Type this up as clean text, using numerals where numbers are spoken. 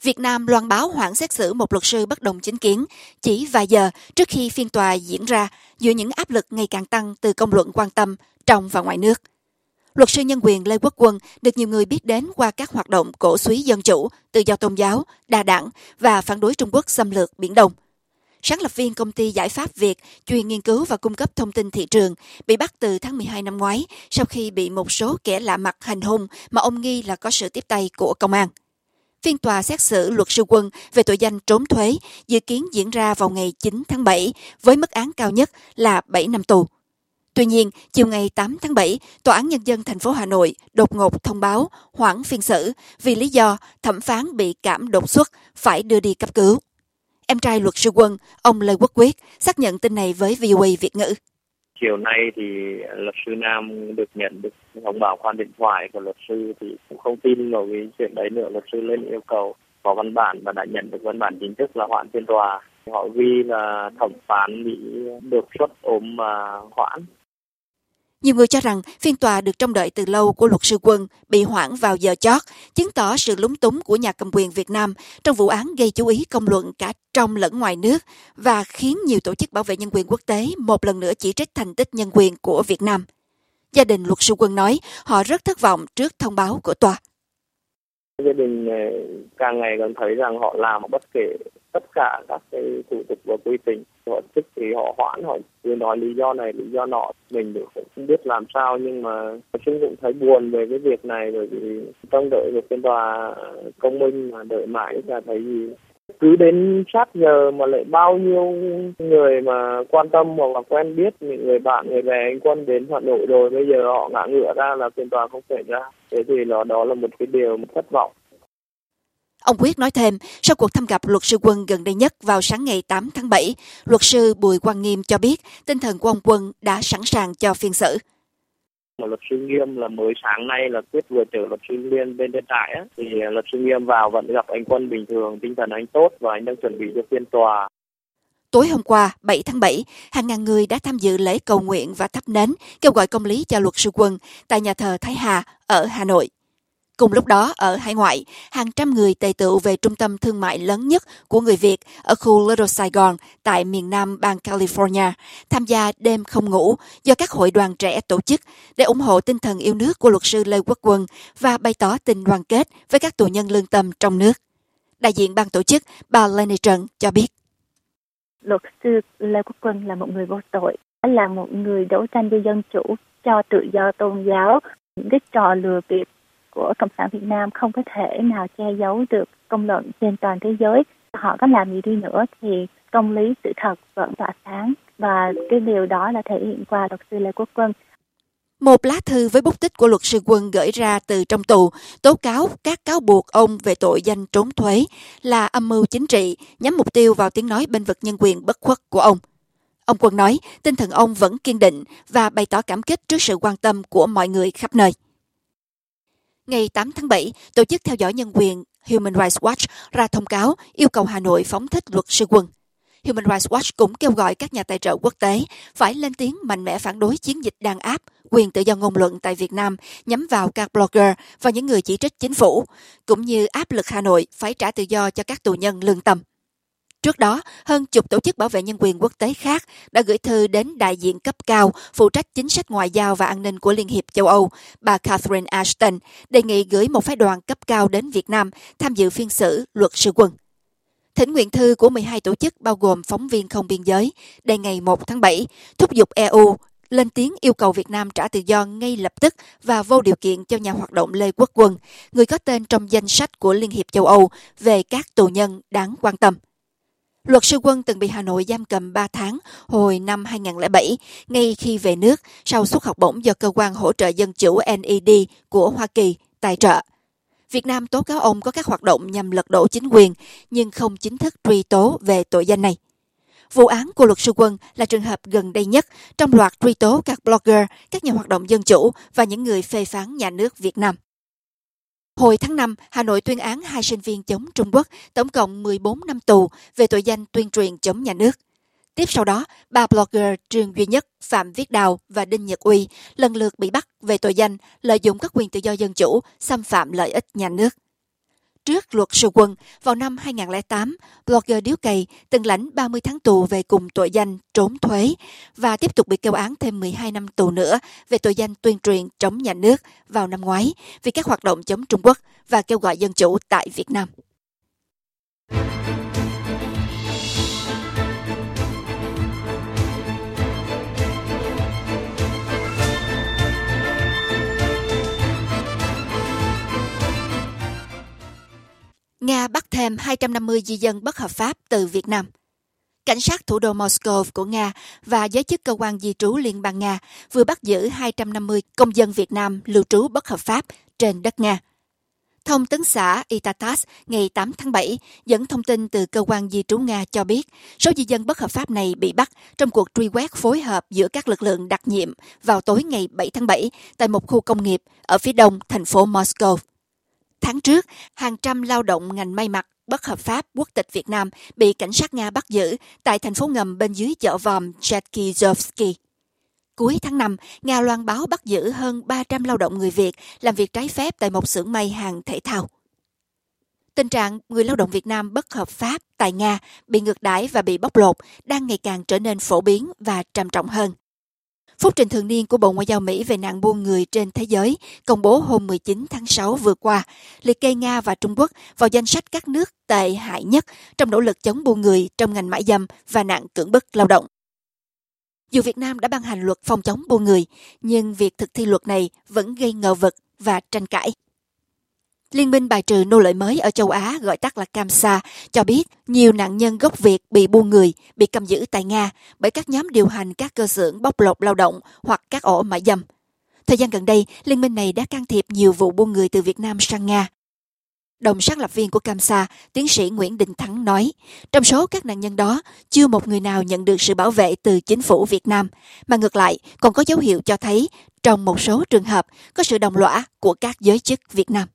Việt Nam loan báo hoãn xét xử một luật sư bất đồng chính kiến chỉ vài giờ trước khi phiên tòa diễn ra giữa những áp lực ngày càng tăng từ công luận quan tâm trong và ngoài nước. Luật sư nhân quyền Lê Quốc Quân được nhiều người biết đến qua các hoạt động cổ súy dân chủ, tự do tôn giáo, đa đảng và phản đối Trung Quốc xâm lược Biển Đông. Sáng lập viên công ty Giải pháp Việt, chuyên nghiên cứu và cung cấp thông tin thị trường, bị bắt từ tháng 12 năm ngoái sau khi bị một số kẻ lạ mặt hành hung mà ông nghi là có sự tiếp tay của công an. Phiên tòa xét xử luật sư Quân về tội danh trốn thuế dự kiến diễn ra vào ngày 9 tháng 7 với mức án cao nhất là 7 năm tù. Tuy nhiên, chiều ngày 8 tháng 7, Tòa án Nhân dân thành phố Hà Nội đột ngột thông báo hoãn phiên xử vì lý do thẩm phán bị cảm đột xuất phải đưa đi cấp cứu. Em trai luật sư Quân, ông Lê Quốc Quyết, xác nhận tin này với VOA Việt ngữ. Chiều nay thì luật sư Nam được nhận được thông báo qua điện thoại của luật sư thì cũng không tin vào cái chuyện đấy nữa. Luật sư lên yêu cầu có văn bản và đã nhận được văn bản chính thức là hoãn phiên tòa. Họ ghi là thẩm phán bị đột xuất ốm mà hoãn. Nhiều người cho rằng phiên tòa được trông đợi từ lâu của luật sư Quân bị hoãn vào giờ chót, chứng tỏ sự lúng túng của nhà cầm quyền Việt Nam trong vụ án gây chú ý công luận cả trong lẫn ngoài nước và khiến nhiều tổ chức bảo vệ nhân quyền quốc tế một lần nữa chỉ trích thành tích nhân quyền của Việt Nam. Gia đình luật sư Quân nói họ rất thất vọng trước thông báo của tòa. Gia đình càng ngày càng thấy rằng họ làm bất kể tất cả các cái thủ tục và quy trình. Họ thích thì họ hoãn, họ cứ nói lý do này, lý do nọ. Mình cũng không biết làm sao, nhưng mà chúng cũng thấy buồn về cái việc này, bởi vì trong đợi được phiên tòa công minh mà đợi mãi chả thấy gì. Cứ đến sát giờ mà lại bao nhiêu người mà quan tâm hoặc là quen biết, những người bạn, người bè anh Quân đến Hà Nội rồi, bây giờ họ ngã ngửa ra là phiên tòa không xảy ra. Thế thì đó là một cái điều thất vọng. Ông Quyết nói thêm, sau cuộc thăm gặp luật sư Quân gần đây nhất vào sáng ngày 8 tháng 7, luật sư Bùi Quang Nghiêm cho biết tinh thần của ông Quân đã sẵn sàng cho phiên xử. Luật sư Nghiêm là mới sáng nay là Quyết vừa chở luật sư Liên bên trại á, thì luật sư Nghiêm vào vẫn gặp anh Quân bình thường, tinh thần anh tốt và anh đang chuẩn bị cho phiên tòa. Tối hôm qua, 7 tháng 7, hàng ngàn người đã tham dự lễ cầu nguyện và thắp nến kêu gọi công lý cho luật sư Quân tại nhà thờ Thái Hà ở Hà Nội. Cùng lúc đó, ở hải ngoại, hàng trăm người tề tựu về trung tâm thương mại lớn nhất của người Việt ở khu Little Saigon tại miền nam bang California tham gia đêm không ngủ do các hội đoàn trẻ tổ chức để ủng hộ tinh thần yêu nước của luật sư Lê Quốc Quân và bày tỏ tình đoàn kết với các tù nhân lương tâm trong nước. Đại diện ban tổ chức, bà Lenny Trần cho biết. Luật sư Lê Quốc Quân là một người vô tội, là một người đấu tranh cho dân chủ, cho tự do tôn giáo. Những cái trò lừa bịp của Cộng sản Việt Nam không có thể nào che giấu được công luận trên toàn thế giới. Họ có làm gì đi nữa thì công lý sự thật vẫn tỏa sáng, và cái điều đó là thể hiện qua luật sư Lê Quốc Quân. Một lá thư với bút tích của luật sư Quân gửi ra từ trong tù tố cáo các cáo buộc ông về tội danh trốn thuế là âm mưu chính trị nhắm mục tiêu vào tiếng nói bênh vực nhân quyền bất khuất của ông. Ông Quân nói tinh thần ông vẫn kiên định và bày tỏ cảm kích trước sự quan tâm của mọi người khắp nơi. Ngày 8 tháng 7, Tổ chức theo dõi nhân quyền Human Rights Watch ra thông cáo yêu cầu Hà Nội phóng thích luật sư Quân. Human Rights Watch cũng kêu gọi các nhà tài trợ quốc tế phải lên tiếng mạnh mẽ phản đối chiến dịch đàn áp quyền tự do ngôn luận tại Việt Nam nhắm vào các blogger và những người chỉ trích chính phủ, cũng như áp lực Hà Nội phải trả tự do cho các tù nhân lương tâm. Trước đó, hơn chục tổ chức bảo vệ nhân quyền quốc tế khác đã gửi thư đến đại diện cấp cao phụ trách chính sách ngoại giao và an ninh của Liên hiệp châu Âu, bà Catherine Ashton, đề nghị gửi một phái đoàn cấp cao đến Việt Nam tham dự phiên xử luật sư Quân. Thỉnh nguyện thư của 12 tổ chức bao gồm phóng viên không biên giới, đề ngày 1 tháng 7, thúc giục EU lên tiếng yêu cầu Việt Nam trả tự do ngay lập tức và vô điều kiện cho nhà hoạt động Lê Quốc Quân, người có tên trong danh sách của Liên hiệp châu Âu về các tù nhân đáng quan tâm. Luật sư Quân từng bị Hà Nội giam cầm 3 tháng hồi năm 2007, ngay khi về nước sau suất học bổng do Cơ quan Hỗ trợ Dân chủ NED của Hoa Kỳ tài trợ. Việt Nam tố cáo ông có các hoạt động nhằm lật đổ chính quyền, nhưng không chính thức truy tố về tội danh này. Vụ án của luật sư Quân là trường hợp gần đây nhất trong loạt truy tố các blogger, các nhà hoạt động dân chủ và những người phê phán nhà nước Việt Nam. Hồi tháng 5, Hà Nội tuyên án 2 sinh viên chống Trung Quốc tổng cộng 14 năm tù về tội danh tuyên truyền chống nhà nước. Tiếp sau đó, 3 blogger Trương Duy Nhất, Phạm Viết Đào và Đinh Nhật Uy lần lượt bị bắt về tội danh lợi dụng các quyền tự do dân chủ, xâm phạm lợi ích nhà nước. trước luật sư quân, vào năm 2008, blogger điếu cày từng lãnh 30 tháng tù về cùng tội danh trốn thuế và tiếp tục bị kêu án thêm 12 năm tù nữa về tội danh tuyên truyền chống nhà nước vào năm ngoái vì các hoạt động chống Trung Quốc và kêu gọi dân chủ tại Việt Nam. Nga bắt thêm 250 di dân bất hợp pháp từ Việt Nam. Cảnh sát thủ đô Moscow của Nga và giới chức cơ quan di trú Liên bang Nga vừa bắt giữ 250 công dân Việt Nam lưu trú bất hợp pháp trên đất Nga. Thông tấn xã Itatas ngày 8 tháng 7 dẫn thông tin từ cơ quan di trú Nga cho biết số di dân bất hợp pháp này bị bắt trong cuộc truy quét phối hợp giữa các lực lượng đặc nhiệm vào tối ngày 7 tháng 7 tại một khu công nghiệp ở phía đông thành phố Moscow. Tháng trước, hàng trăm lao động ngành may mặc bất hợp pháp quốc tịch Việt Nam bị cảnh sát Nga bắt giữ tại thành phố ngầm bên dưới chợ vòm Cherkizovsky. Cuối tháng 5, Nga loan báo bắt giữ hơn 300 lao động người Việt làm việc trái phép tại một xưởng may hàng thể thao. Tình trạng người lao động Việt Nam bất hợp pháp tại Nga bị ngược đãi và bị bóc lột đang ngày càng trở nên phổ biến và trầm trọng hơn. Phúc trình thường niên của Bộ Ngoại giao Mỹ về nạn buôn người trên thế giới công bố hôm 19 tháng 6 vừa qua, liệt kê Nga và Trung Quốc vào danh sách các nước tệ hại nhất trong nỗ lực chống buôn người trong ngành mại dâm và nạn cưỡng bức lao động. Dù Việt Nam đã ban hành luật phòng chống buôn người, nhưng việc thực thi luật này vẫn gây ngờ vực và tranh cãi. Liên minh bài trừ nô lệ mới ở châu Á, gọi tắt là CAMSA, cho biết nhiều nạn nhân gốc Việt bị buôn người, bị cầm giữ tại Nga bởi các nhóm điều hành các cơ xưởng bóc lột lao động hoặc các ổ mại dâm. Thời gian gần đây, liên minh này đã can thiệp nhiều vụ buôn người từ Việt Nam sang Nga. Đồng sáng lập viên của CAMSA, tiến sĩ Nguyễn Đình Thắng nói, trong số các nạn nhân đó, chưa một người nào nhận được sự bảo vệ từ chính phủ Việt Nam, mà ngược lại còn có dấu hiệu cho thấy trong một số trường hợp có sự đồng lõa của các giới chức Việt Nam.